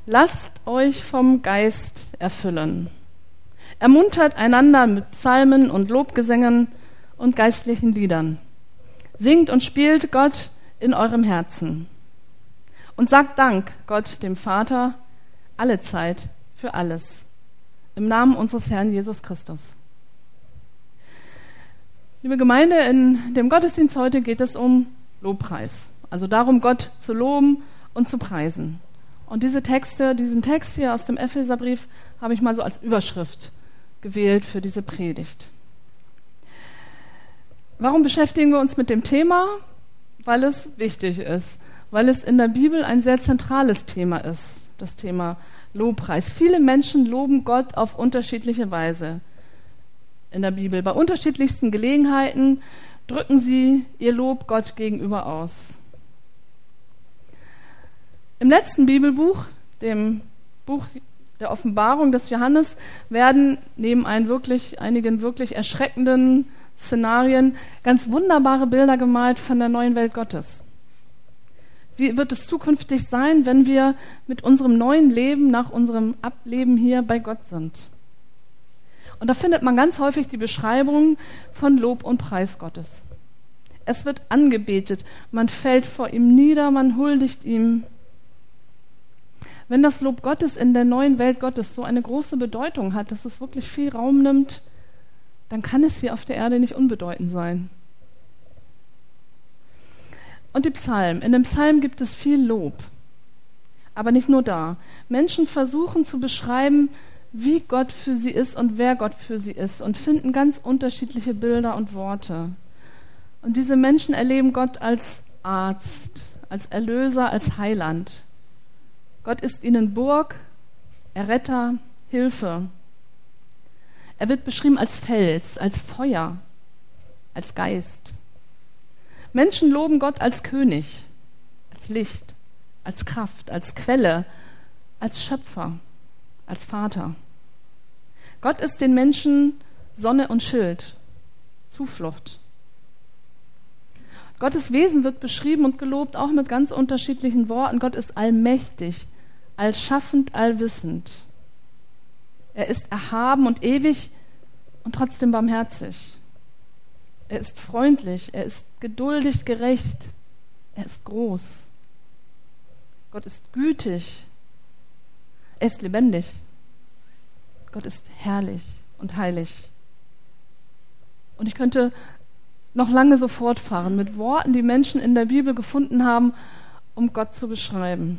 lasst euch vom Geist erfüllen. Ermuntert einander mit Psalmen und Lobgesängen und geistlichen Liedern. Singt und spielt Gott in eurem Herzen. Und sagt Dank Gott, dem Vater, alle Zeit für alles. Im Namen unseres Herrn Jesus Christus. Liebe Gemeinde, in dem Gottesdienst heute geht es um Lobpreis. Also darum, Gott zu loben und zu preisen. Und diesen Text hier aus dem Epheserbrief habe ich mal so als Überschrift gewählt für diese Predigt. Warum beschäftigen wir uns mit dem Thema? Weil es wichtig ist, weil es in der Bibel ein sehr zentrales Thema ist, das Thema Lobpreis. Viele Menschen loben Gott auf unterschiedliche Weise in der Bibel. Bei unterschiedlichsten Gelegenheiten drücken sie ihr Lob Gott gegenüber aus. Im letzten Bibelbuch, dem Buch der Offenbarung des Johannes, werden neben einigen wirklich erschreckenden Szenarien ganz wunderbare Bilder gemalt von der neuen Welt Gottes. Wie wird es zukünftig sein, wenn wir mit unserem neuen Leben nach unserem Ableben hier bei Gott sind? Und da findet man ganz häufig die Beschreibung von Lob und Preis Gottes. Es wird angebetet, man fällt vor ihm nieder, man huldigt ihm. Wenn das Lob Gottes in der neuen Welt Gottes so eine große Bedeutung hat, dass es wirklich viel Raum nimmt, dann kann es hier auf der Erde nicht unbedeutend sein. Und die Psalmen. In dem Psalm gibt es viel Lob. Aber nicht nur da. Menschen versuchen zu beschreiben, wie Gott für sie ist und wer Gott für sie ist und finden ganz unterschiedliche Bilder und Worte. Und diese Menschen erleben Gott als Arzt, als Erlöser, als Heiland. Gott ist ihnen Burg, Erretter, Hilfe. Er wird beschrieben als Fels, als Feuer, als Geist. Menschen loben Gott als König, als Licht, als Kraft, als Quelle, als Schöpfer, als Vater. Gott ist den Menschen Sonne und Schild, Zuflucht. Gottes Wesen wird beschrieben und gelobt, auch mit ganz unterschiedlichen Worten. Gott ist allmächtig, allschaffend, allwissend. Er ist erhaben und ewig und trotzdem barmherzig. Er ist freundlich, er ist geduldig, gerecht, er ist groß. Gott ist gütig, er ist lebendig. Gott ist herrlich und heilig. Und ich könnte noch lange so fortfahren mit Worten, die Menschen in der Bibel gefunden haben, um Gott zu beschreiben.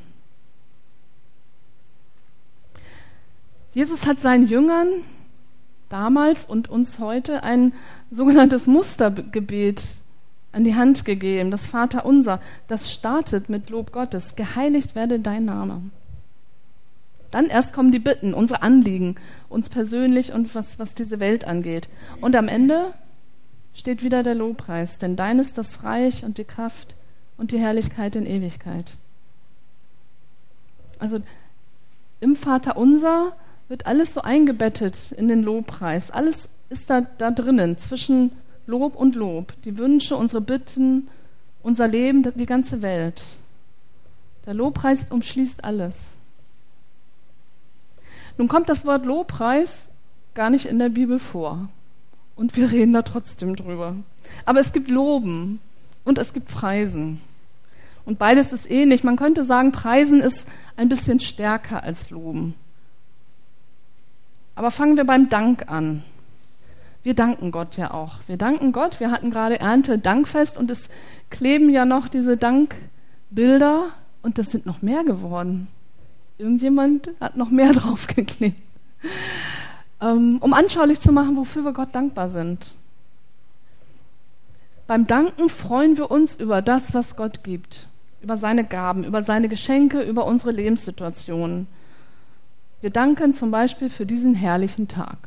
Jesus hat seinen Jüngern damals und uns heute ein sogenanntes Mustergebet an die Hand gegeben, das Vaterunser. Das startet mit Lob Gottes. Geheiligt werde dein Name. Dann erst kommen die Bitten, unsere Anliegen, uns persönlich und was diese Welt angeht. Und am Ende steht wieder der Lobpreis, denn dein ist das Reich und die Kraft und die Herrlichkeit in Ewigkeit. Also im Vaterunser wird alles so eingebettet in den Lobpreis. Alles ist da drinnen, zwischen Lob und Lob. Die Wünsche, unsere Bitten, unser Leben, die ganze Welt. Der Lobpreis umschließt alles. Nun kommt das Wort Lobpreis gar nicht in der Bibel vor. Und wir reden da trotzdem drüber. Aber es gibt Loben und es gibt Preisen. Und beides ist ähnlich. Man könnte sagen, Preisen ist ein bisschen stärker als Loben. Aber fangen wir beim Dank an. Wir danken Gott ja auch. Wir danken Gott. Wir hatten gerade Ernte-Dankfest und es kleben ja noch diese Dankbilder und das sind noch mehr geworden. Irgendjemand hat noch mehr draufgeklebt. Um anschaulich zu machen, wofür wir Gott dankbar sind. Beim Danken freuen wir uns über das, was Gott gibt. Über seine Gaben, über seine Geschenke, über unsere Lebenssituationen. Wir danken zum Beispiel für diesen herrlichen Tag.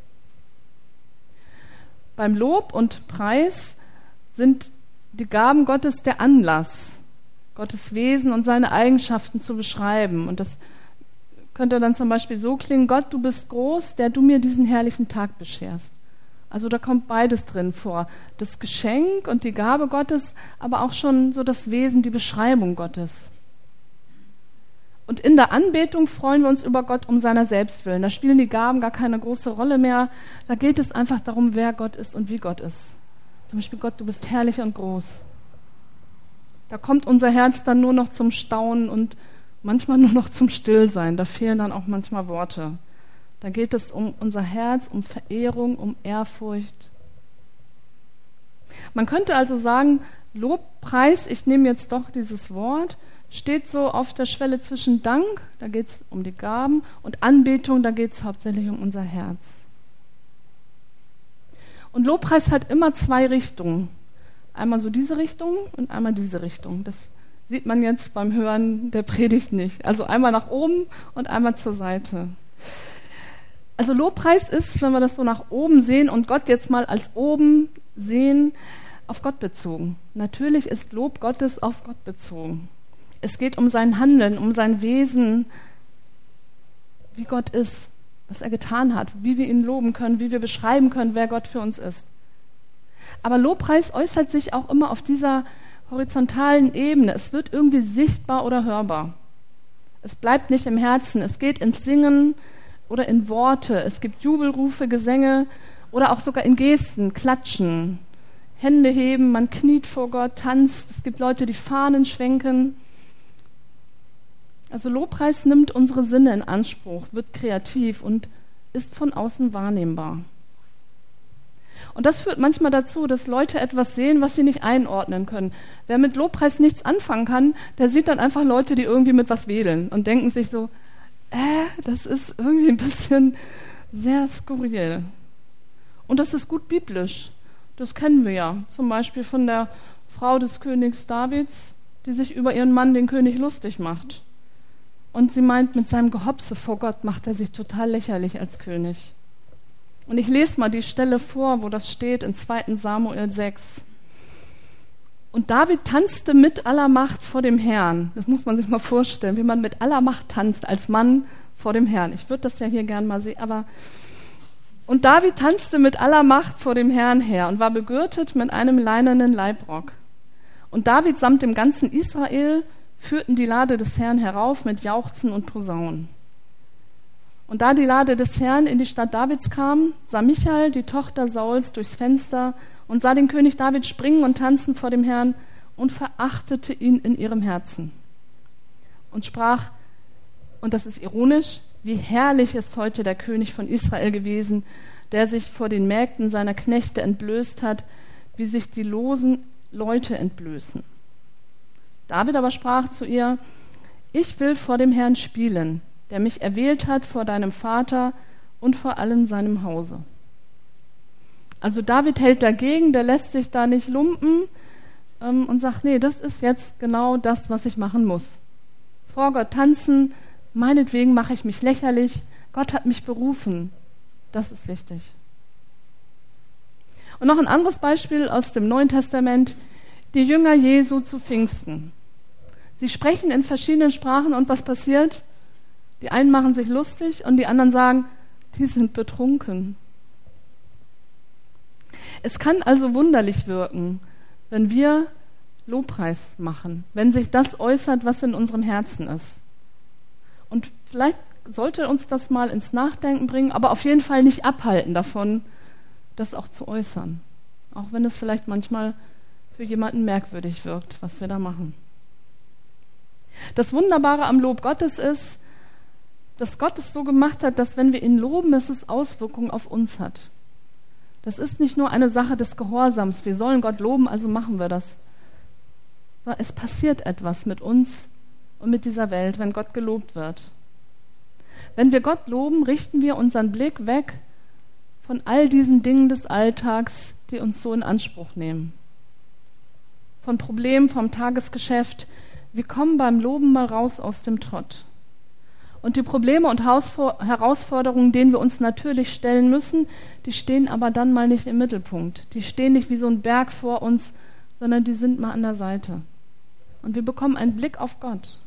Beim Lob und Preis sind die Gaben Gottes der Anlass, Gottes Wesen und seine Eigenschaften zu beschreiben. Und das könnte dann zum Beispiel so klingen: Gott, du bist groß, der du mir diesen herrlichen Tag bescherst. Also da kommt beides drin vor. Das Geschenk und die Gabe Gottes, aber auch schon so das Wesen, die Beschreibung Gottes. Und in der Anbetung freuen wir uns über Gott um seiner selbst willen. Da spielen die Gaben gar keine große Rolle mehr. Da geht es einfach darum, wer Gott ist und wie Gott ist. Zum Beispiel, Gott, du bist herrlich und groß. Da kommt unser Herz dann nur noch zum Staunen und manchmal nur noch zum Stillsein. Da fehlen dann auch manchmal Worte. Da geht es um unser Herz, um Verehrung, um Ehrfurcht. Man könnte also sagen, Lobpreis, ich nehme jetzt doch dieses Wort, steht so auf der Schwelle zwischen Dank, da geht es um die Gaben, und Anbetung, da geht es hauptsächlich um unser Herz. Und Lobpreis hat immer zwei Richtungen. Einmal so diese Richtung und einmal diese Richtung. Das sieht man jetzt beim Hören der Predigt nicht. Also einmal nach oben und einmal zur Seite. Also Lobpreis ist, wenn wir das so nach oben sehen und Gott jetzt mal als oben sehen, auf Gott bezogen. Natürlich ist Lob Gottes auf Gott bezogen. Es geht um sein Handeln, um sein Wesen, wie Gott ist, was er getan hat, wie wir ihn loben können, wie wir beschreiben können, wer Gott für uns ist. Aber Lobpreis äußert sich auch immer auf dieser horizontalen Ebene. Es wird irgendwie sichtbar oder hörbar. Es bleibt nicht im Herzen. Es geht ins Singen oder in Worte. Es gibt Jubelrufe, Gesänge oder auch sogar in Gesten, Klatschen, Hände heben, man kniet vor Gott, tanzt. Es gibt Leute, die Fahnen schwenken. Also Lobpreis nimmt unsere Sinne in Anspruch, wird kreativ und ist von außen wahrnehmbar. Und das führt manchmal dazu, dass Leute etwas sehen, was sie nicht einordnen können. Wer mit Lobpreis nichts anfangen kann, der sieht dann einfach Leute, die irgendwie mit was wedeln und denken sich so, das ist irgendwie ein bisschen sehr skurril. Und das ist gut biblisch. Das kennen wir ja. Zum Beispiel von der Frau des Königs Davids, die sich über ihren Mann, den König, lustig macht. Und sie meint, mit seinem Gehopse vor Gott macht er sich total lächerlich als König. Und ich lese mal die Stelle vor, wo das steht in 2. Samuel 6. Und David tanzte mit aller Macht vor dem Herrn. Das muss man sich mal vorstellen, wie man mit aller Macht tanzt als Mann vor dem Herrn. Ich würde das ja hier gern mal sehen, aber... Und David tanzte mit aller Macht vor dem Herrn her und war begürtet mit einem leinenen Leibrock. Und David samt dem ganzen Israel führten die Lade des Herrn herauf mit Jauchzen und Posaunen. Und da die Lade des Herrn in die Stadt Davids kam, sah Michal, die Tochter Sauls, durchs Fenster und sah den König David springen und tanzen vor dem Herrn und verachtete ihn in ihrem Herzen. Und sprach, und das ist ironisch, wie herrlich ist heute der König von Israel gewesen, der sich vor den Mägden seiner Knechte entblößt hat, wie sich die losen Leute entblößen. David aber sprach zu ihr, ich will vor dem Herrn spielen, der mich erwählt hat vor deinem Vater und vor allem seinem Hause. Also David hält dagegen, der lässt sich da nicht lumpen und sagt, nee, das ist jetzt genau das, was ich machen muss. Vor Gott tanzen, meinetwegen mache ich mich lächerlich, Gott hat mich berufen. Das ist wichtig. Und noch ein anderes Beispiel aus dem Neuen Testament, die Jünger Jesu zu Pfingsten. Sie sprechen in verschiedenen Sprachen und was passiert? Die einen machen sich lustig und die anderen sagen, die sind betrunken. Es kann also wunderlich wirken, wenn wir Lobpreis machen, wenn sich das äußert, was in unserem Herzen ist. Und vielleicht sollte uns das mal ins Nachdenken bringen, aber auf jeden Fall nicht abhalten davon, das auch zu äußern. Auch wenn es vielleicht manchmal für jemanden merkwürdig wirkt, was wir da machen. Das Wunderbare am Lob Gottes ist, dass Gott es so gemacht hat, dass wenn wir ihn loben, dass es Auswirkungen auf uns hat. Das ist nicht nur eine Sache des Gehorsams. Wir sollen Gott loben, also machen wir das. Sondern es passiert etwas mit uns und mit dieser Welt, wenn Gott gelobt wird. Wenn wir Gott loben, richten wir unseren Blick weg von all diesen Dingen des Alltags, die uns so in Anspruch nehmen. Von Problemen, vom Tagesgeschäft. Wir kommen beim Loben mal raus aus dem Trott. Und die Probleme und Herausforderungen, denen wir uns natürlich stellen müssen, die stehen aber dann mal nicht im Mittelpunkt. Die stehen nicht wie so ein Berg vor uns, sondern die sind mal an der Seite. Und wir bekommen einen Blick auf Gott.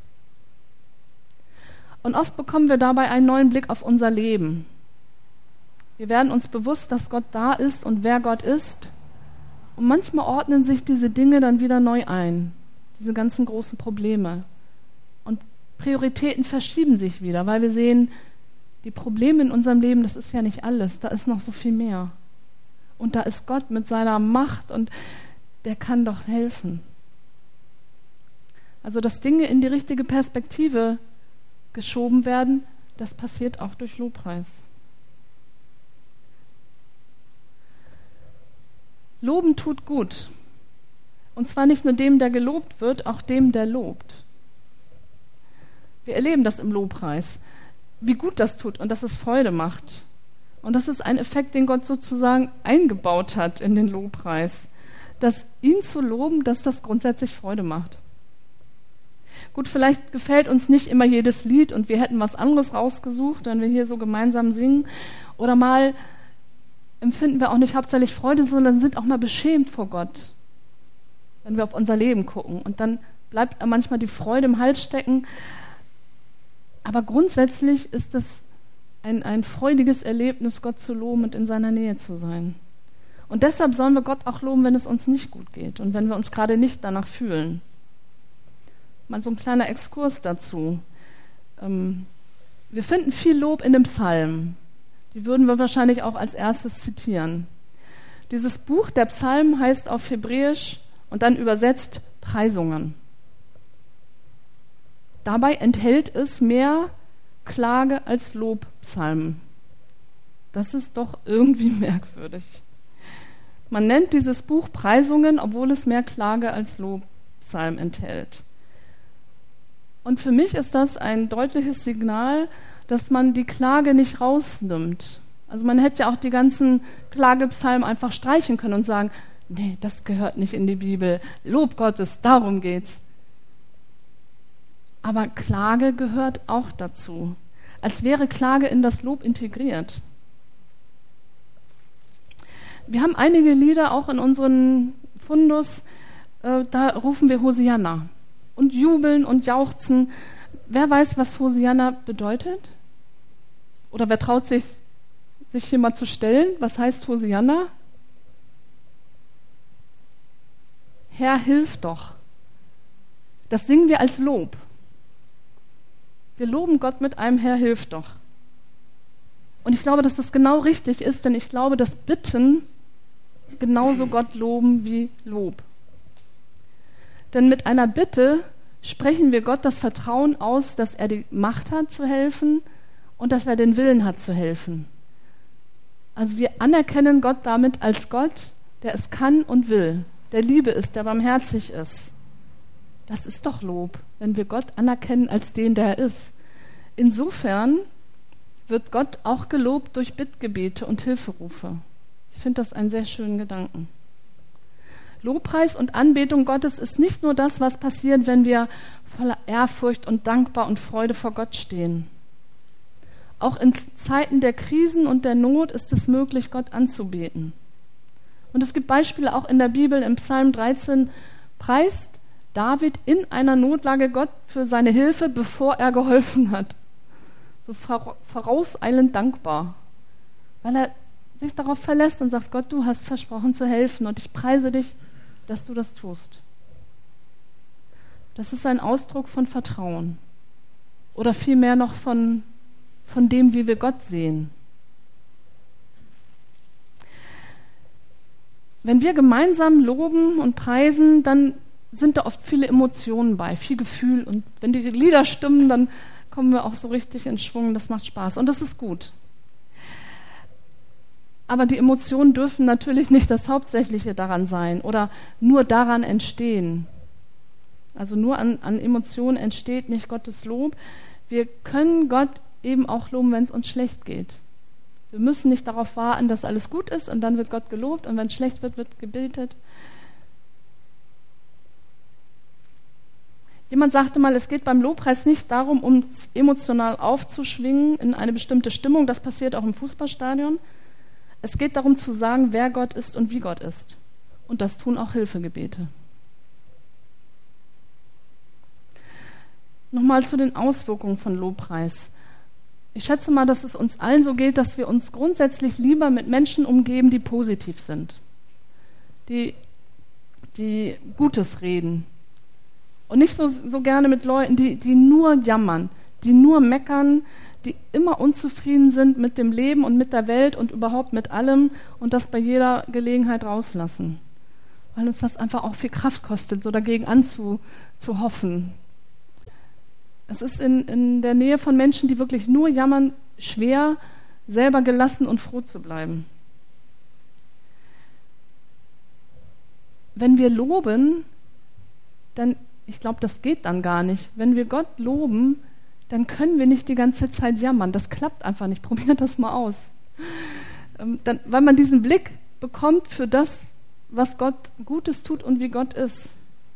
Und oft bekommen wir dabei einen neuen Blick auf unser Leben. Wir werden uns bewusst, dass Gott da ist und wer Gott ist. Und manchmal ordnen sich diese Dinge dann wieder neu ein, diese ganzen großen Probleme. Und Prioritäten verschieben sich wieder, weil wir sehen, die Probleme in unserem Leben, das ist ja nicht alles, da ist noch so viel mehr. Und da ist Gott mit seiner Macht und der kann doch helfen. Also, dass Dinge in die richtige Perspektive geschoben werden, das passiert auch durch Lobpreis. Loben tut gut. Und zwar nicht nur dem, der gelobt wird, auch dem, der lobt. Wir erleben das im Lobpreis, wie gut das tut und dass es Freude macht. Und das ist ein Effekt, den Gott sozusagen eingebaut hat in den Lobpreis. Dass ihn zu loben, dass das grundsätzlich Freude macht. Gut, vielleicht gefällt uns nicht immer jedes Lied und wir hätten was anderes rausgesucht, wenn wir hier so gemeinsam singen. Oder mal empfinden wir auch nicht hauptsächlich Freude, sondern sind auch mal beschämt vor Gott, wenn wir auf unser Leben gucken. Und dann bleibt manchmal die Freude im Hals stecken. Aber grundsätzlich ist es ein freudiges Erlebnis, Gott zu loben und in seiner Nähe zu sein. Und deshalb sollen wir Gott auch loben, wenn es uns nicht gut geht und wenn wir uns gerade nicht danach fühlen. Mal so ein kleiner Exkurs dazu. Wir finden viel Lob in dem Psalm. Die würden wir wahrscheinlich auch als erstes zitieren. Dieses Buch der Psalmen heißt auf Hebräisch und dann übersetzt Preisungen. Dabei enthält es mehr Klage als Lobpsalmen. Das ist doch irgendwie merkwürdig. Man nennt dieses Buch Preisungen, obwohl es mehr Klage als Lobpsalm enthält. Und für mich ist das ein deutliches Signal, dass man die Klage nicht rausnimmt. Also man hätte ja auch die ganzen Klagepsalmen einfach streichen können und sagen, nee, das gehört nicht in die Bibel. Lob Gottes, darum geht's. Aber Klage gehört auch dazu. Als wäre Klage in das Lob integriert. Wir haben einige Lieder auch in unseren Fundus, da rufen wir Hosianna und jubeln und jauchzen. Wer weiß, was Hosianna bedeutet? Oder wer traut sich hier mal zu stellen? Was heißt Hosianna? Herr, hilf doch. Das singen wir als Lob. Wir loben Gott mit einem Herr, hilf doch. Und ich glaube, dass das genau richtig ist, denn ich glaube, dass Bitten genauso Gott loben wie Lob. Denn mit einer Bitte sprechen wir Gott das Vertrauen aus, dass er die Macht hat zu helfen und dass er den Willen hat zu helfen. Also wir anerkennen Gott damit als Gott, der es kann und will, der Liebe ist, der barmherzig ist. Das ist doch Lob, wenn wir Gott anerkennen als den, der er ist. Insofern wird Gott auch gelobt durch Bittgebete und Hilferufe. Ich finde das einen sehr schönen Gedanken. Lobpreis und Anbetung Gottes ist nicht nur das, was passiert, wenn wir voller Ehrfurcht und dankbar und Freude vor Gott stehen. Auch in Zeiten der Krisen und der Not ist es möglich, Gott anzubeten. Und es gibt Beispiele auch in der Bibel, im Psalm 13 preist David in einer Notlage Gott für seine Hilfe, bevor er geholfen hat. So vorauseilend dankbar, weil er sich darauf verlässt und sagt, Gott, du hast versprochen zu helfen und ich preise dich, dass du das tust. Das ist ein Ausdruck von Vertrauen oder vielmehr noch von dem, wie wir Gott sehen. Wenn wir gemeinsam loben und preisen, dann sind da oft viele Emotionen bei, viel Gefühl. Und wenn die Lieder stimmen, dann kommen wir auch so richtig in Schwung. Das macht Spaß und das ist gut. Aber die Emotionen dürfen natürlich nicht das Hauptsächliche daran sein oder nur daran entstehen. Also nur an Emotionen entsteht nicht Gottes Lob. Wir können Gott eben auch loben, wenn es uns schlecht geht. Wir müssen nicht darauf warten, dass alles gut ist und dann wird Gott gelobt und wenn es schlecht wird, wird gebetet. Jemand sagte mal, es geht beim Lobpreis nicht darum, uns emotional aufzuschwingen in eine bestimmte Stimmung. Das passiert auch im Fußballstadion. Es geht darum zu sagen, wer Gott ist und wie Gott ist. Und das tun auch Hilfegebete. Nochmal zu den Auswirkungen von Lobpreis. Ich schätze mal, dass es uns allen so geht, dass wir uns grundsätzlich lieber mit Menschen umgeben, die positiv sind, die Gutes reden Und nicht so gerne mit Leuten, die nur jammern, die nur meckern, die immer unzufrieden sind mit dem Leben und mit der Welt und überhaupt mit allem und das bei jeder Gelegenheit rauslassen. Weil uns das einfach auch viel Kraft kostet, so dagegen anzuhoffen. Es ist in der Nähe von Menschen, die wirklich nur jammern, schwer, selber gelassen und froh zu bleiben. Wenn wir loben, dann, ich glaube, das geht dann gar nicht. Wenn wir Gott loben, dann können wir nicht die ganze Zeit jammern. Das klappt einfach nicht. Probiert das mal aus. Weil man diesen Blick bekommt für das, was Gott Gutes tut und wie Gott ist.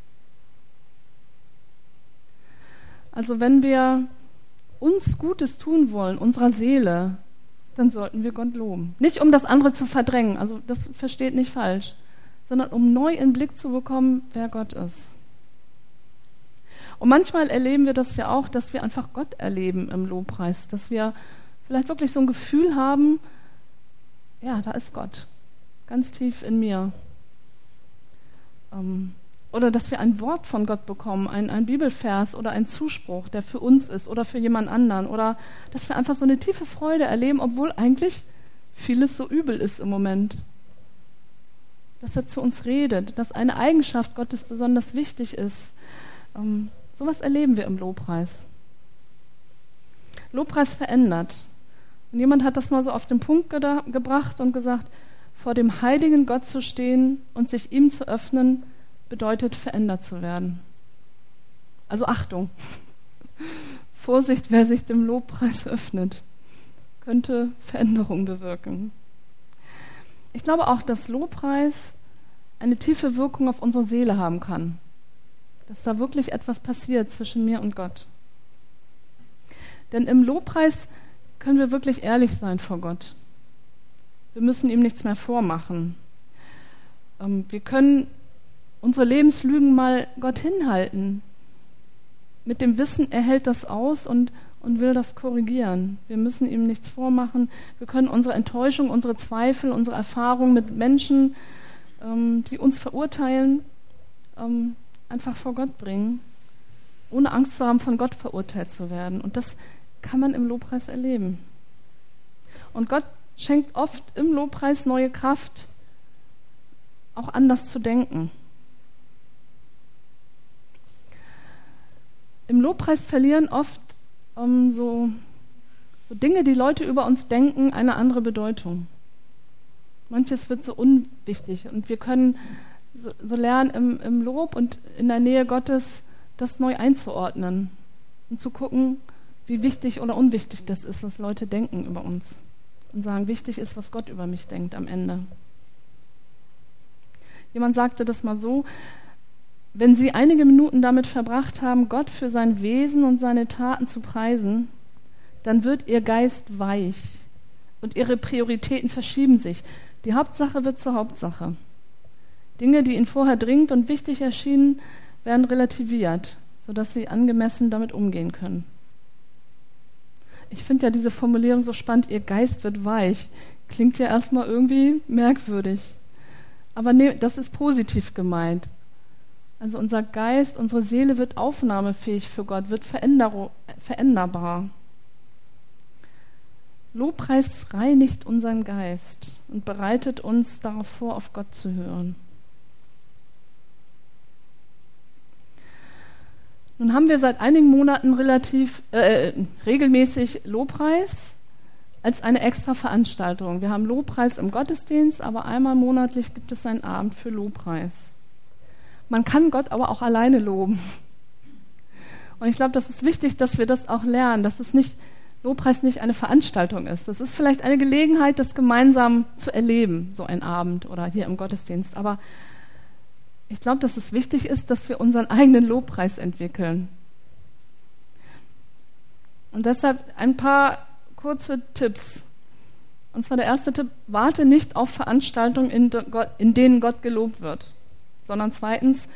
Also wenn wir uns Gutes tun wollen, unserer Seele, dann sollten wir Gott loben. Nicht um das andere zu verdrängen, also das versteht nicht falsch, sondern um neu in den Blick zu bekommen, wer Gott ist. Und manchmal erleben wir das ja auch, dass wir einfach Gott erleben im Lobpreis, dass wir vielleicht wirklich so ein Gefühl haben, ja, da ist Gott, ganz tief in mir. Oder dass wir ein Wort von Gott bekommen, ein Bibelvers oder ein Zuspruch, der für uns ist oder für jemand anderen. Oder dass wir einfach so eine tiefe Freude erleben, obwohl eigentlich vieles so übel ist im Moment. Dass er zu uns redet, dass eine Eigenschaft Gottes besonders wichtig ist. Sowas erleben wir im Lobpreis. Lobpreis verändert. Und jemand hat das mal so auf den Punkt gebracht und gesagt, vor dem heiligen Gott zu stehen und sich ihm zu öffnen, bedeutet verändert zu werden. Also Achtung, Vorsicht, wer sich dem Lobpreis öffnet, könnte Veränderung bewirken. Ich glaube auch, dass Lobpreis eine tiefe Wirkung auf unsere Seele haben kann. Dass da wirklich etwas passiert zwischen mir und Gott. Denn im Lobpreis können wir wirklich ehrlich sein vor Gott. Wir müssen ihm nichts mehr vormachen. Wir können unsere Lebenslügen mal Gott hinhalten. Mit dem Wissen, er hält das aus und will das korrigieren. Wir müssen ihm nichts vormachen. Wir können unsere Enttäuschung, unsere Zweifel, unsere Erfahrungen mit Menschen, die uns verurteilen, einfach vor Gott bringen, ohne Angst zu haben, von Gott verurteilt zu werden. Und das kann man im Lobpreis erleben. Und Gott schenkt oft im Lobpreis neue Kraft, auch anders zu denken. Im Lobpreis verlieren oft so Dinge, die Leute über uns denken, eine andere Bedeutung. Manches wird so unwichtig und wir können so lernen im Lob und in der Nähe Gottes das neu einzuordnen und zu gucken, wie wichtig oder unwichtig das ist, was Leute denken über uns. Und sagen, wichtig ist, was Gott über mich denkt am Ende. Jemand sagte das mal so, wenn Sie einige Minuten damit verbracht haben, Gott für sein Wesen und seine Taten zu preisen, dann wird Ihr Geist weich und Ihre Prioritäten verschieben sich. Die Hauptsache wird zur Hauptsache. Dinge, die Ihnen vorher dringend und wichtig erschienen, werden relativiert, sodass Sie angemessen damit umgehen können. Ich finde ja diese Formulierung so spannend, Ihr Geist wird weich. Klingt ja erstmal irgendwie merkwürdig. Aber nee, das ist positiv gemeint. Also unser Geist, unsere Seele wird aufnahmefähig für Gott, wird veränderbar. Lobpreis reinigt unseren Geist und bereitet uns darauf vor, auf Gott zu hören. Nun haben wir seit einigen Monaten regelmäßig Lobpreis als eine extra Veranstaltung. Wir haben Lobpreis im Gottesdienst, aber einmal monatlich gibt es einen Abend für Lobpreis. Man kann Gott aber auch alleine loben. Und ich glaube, das ist wichtig, dass wir das auch lernen, dass Lobpreis nicht eine Veranstaltung ist. Das ist vielleicht eine Gelegenheit, das gemeinsam zu erleben, so ein Abend oder hier im Gottesdienst. Aber ich glaube, dass es wichtig ist, dass wir unseren eigenen Lobpreis entwickeln. Und deshalb ein paar kurze Tipps. Und zwar der erste Tipp, warte nicht auf Veranstaltungen, in denen Gott gelobt wird, sondern zweitens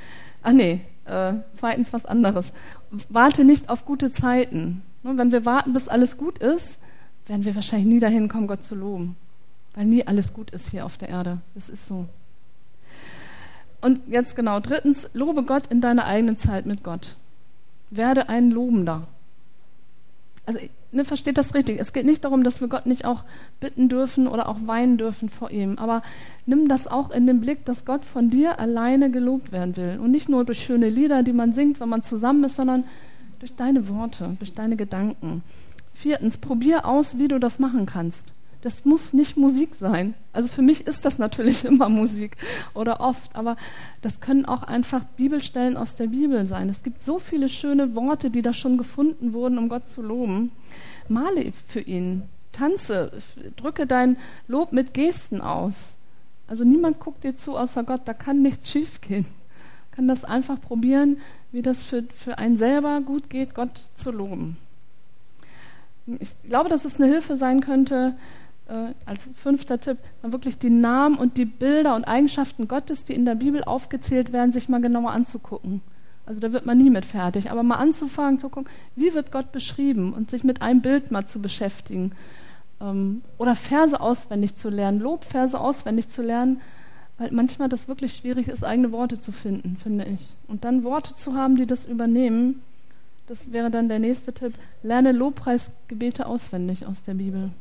was anderes. Warte nicht auf gute Zeiten. Wenn wir warten, bis alles gut ist, werden wir wahrscheinlich nie dahin kommen, Gott zu loben. Weil nie alles gut ist hier auf der Erde. Das ist so. Und jetzt genau, 3. Lobe Gott in deiner eigenen Zeit mit Gott. Werde ein Lobender. Also, versteht das richtig. Es geht nicht darum, dass wir Gott nicht auch bitten dürfen oder auch weinen dürfen vor ihm. Aber nimm das auch in den Blick, dass Gott von dir alleine gelobt werden will. Und nicht nur durch schöne Lieder, die man singt, wenn man zusammen ist, sondern durch deine Worte, durch deine Gedanken. 4. Probier aus, wie du das machen kannst. Das muss nicht Musik sein. Also für mich ist das natürlich immer Musik oder oft, aber das können auch einfach Bibelstellen aus der Bibel sein. Es gibt so viele schöne Worte, die da schon gefunden wurden, um Gott zu loben. Male für ihn, tanze, drücke dein Lob mit Gesten aus. Also niemand guckt dir zu außer Gott, da kann nichts schiefgehen. Man kann das einfach probieren, wie das für einen selber gut geht, Gott zu loben. Ich glaube, dass es eine Hilfe sein könnte, als 5. Tipp, mal wirklich die Namen und die Bilder und Eigenschaften Gottes, die in der Bibel aufgezählt werden, sich mal genauer anzugucken. Also da wird man nie mit fertig, aber mal anzufangen zu gucken, wie wird Gott beschrieben und sich mit einem Bild mal zu beschäftigen. Oder Verse auswendig zu lernen, Lobverse auswendig zu lernen, weil manchmal das wirklich schwierig ist, eigene Worte zu finden, finde ich. Und dann Worte zu haben, die das übernehmen, das wäre dann der nächste Tipp. Lerne Lobpreisgebete auswendig aus der Bibel.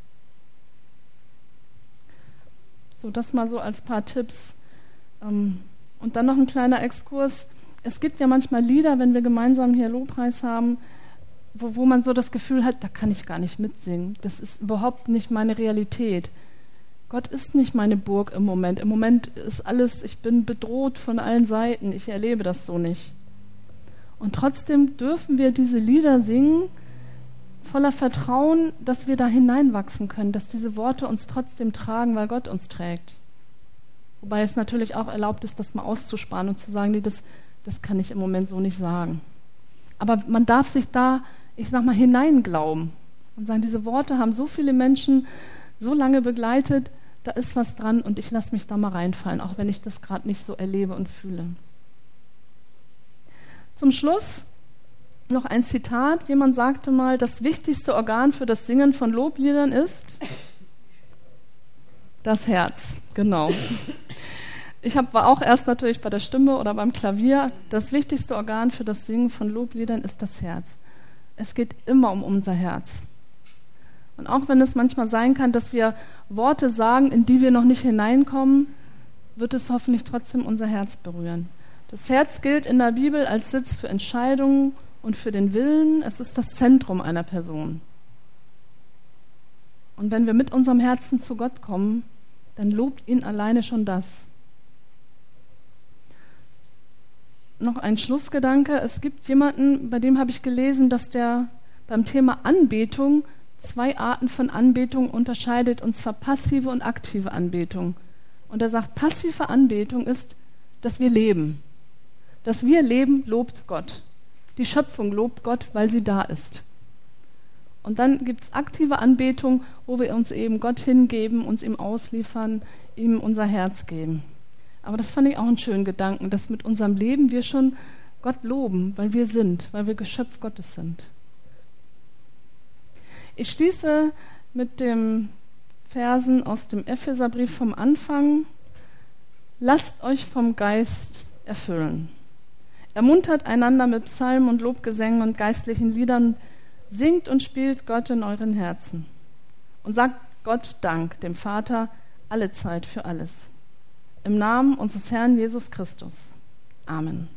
So, das mal so als paar Tipps. Und dann noch ein kleiner Exkurs. Es gibt ja manchmal Lieder, wenn wir gemeinsam hier Lobpreis haben, wo man so das Gefühl hat, da kann ich gar nicht mitsingen. Das ist überhaupt nicht meine Realität. Gott ist nicht meine Burg im Moment. Im Moment ist alles, ich bin bedroht von allen Seiten. Ich erlebe das so nicht. Und trotzdem dürfen wir diese Lieder singen, voller Vertrauen, dass wir da hineinwachsen können, dass diese Worte uns trotzdem tragen, weil Gott uns trägt. Wobei es natürlich auch erlaubt ist, das mal auszusparen und zu sagen, nee, das kann ich im Moment so nicht sagen. Aber man darf sich da, ich sag mal, hineinglauben und sagen, diese Worte haben so viele Menschen so lange begleitet, da ist was dran und ich lasse mich da mal reinfallen, auch wenn ich das gerade nicht so erlebe und fühle. Zum Schluss noch ein Zitat. Jemand sagte mal, das wichtigste Organ für das Singen von Lobliedern ist das Herz. Genau. War auch erst natürlich bei der Stimme oder beim Klavier. Das wichtigste Organ für das Singen von Lobliedern ist das Herz. Es geht immer um unser Herz. Und auch wenn es manchmal sein kann, dass wir Worte sagen, in die wir noch nicht hineinkommen, wird es hoffentlich trotzdem unser Herz berühren. Das Herz gilt in der Bibel als Sitz für Entscheidungen und für den Willen. Es ist das Zentrum einer Person. Und wenn wir mit unserem Herzen zu Gott kommen, dann lobt ihn alleine schon das. Noch ein Schlussgedanke. Es gibt jemanden, bei dem habe ich gelesen, dass der beim Thema Anbetung 2 Arten von Anbetung unterscheidet, und zwar passive und aktive Anbetung. Und er sagt, passive Anbetung ist, dass wir leben. Dass wir leben, lobt Gott. Die Schöpfung lobt Gott, weil sie da ist. Und dann gibt es aktive Anbetung, wo wir uns eben Gott hingeben, uns ihm ausliefern, ihm unser Herz geben. Aber das fand ich auch einen schönen Gedanken, dass mit unserem Leben wir schon Gott loben, weil wir Geschöpf Gottes sind. Ich schließe mit dem Versen aus dem Epheserbrief vom Anfang. Lasst euch vom Geist erfüllen. Ermuntert einander mit Psalmen und Lobgesängen und geistlichen Liedern. Singt und spielt Gott in euren Herzen. Und sagt Gott Dank, dem Vater, alle Zeit für alles. Im Namen unseres Herrn Jesus Christus. Amen.